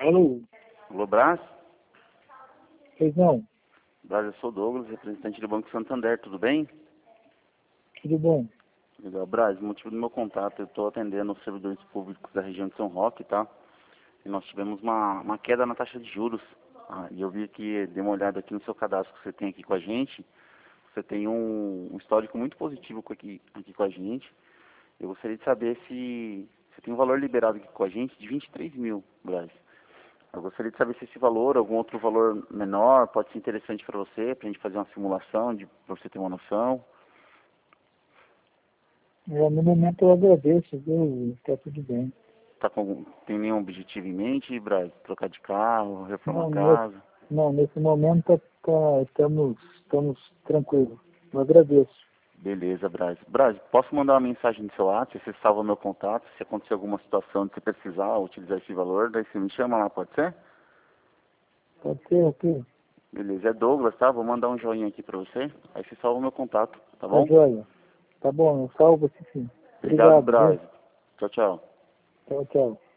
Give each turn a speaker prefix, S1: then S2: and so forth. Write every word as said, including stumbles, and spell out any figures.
S1: Alô,
S2: Alô, Brás?
S1: pois não,
S2: Brás, eu sou o Douglas, representante do Banco Santander, tudo bem?
S1: tudo bom?
S2: Legal, Brás, o motivo do meu contato, eu estou atendendo os servidores públicos da região de São Roque, tá? E nós tivemos uma, uma queda na taxa de juros. Ah, e eu vi que, dei uma olhada aqui no seu cadastro que você tem aqui com a gente, você tem um, um histórico muito positivo com aqui, aqui com a gente. Eu gostaria de saber se você tem um valor liberado aqui com a gente de vinte e três mil, Brás. Eu gostaria de saber se esse valor, algum outro valor menor, pode ser interessante para você, para a gente fazer uma simulação, para você ter uma noção.
S1: É, no momento eu agradeço, viu? Está tudo bem.
S2: Tá com, tem nenhum objetivo em mente, Braz? Trocar de carro, reformar a
S1: Não, nesse,
S2: casa?
S1: não, nesse momento tá, tá- estamos, estamos tranquilos. Eu agradeço.
S2: Beleza, Braz. Braz, posso mandar uma mensagem no seu WhatsApp, você salva o meu contato, se acontecer alguma situação de você precisar utilizar esse valor, daí você me chama lá, pode ser?
S1: Pode ser, ok?
S2: Beleza, é Douglas, tá? Vou mandar um joinha aqui pra você, aí você salva o meu contato, tá
S1: Tá
S2: bom?
S1: joia. Tá bom, eu salvo aqui sim.
S2: Obrigado,
S1: Obrigado, viu?
S2: Braz. Tchau, tchau.
S1: Tchau, tchau.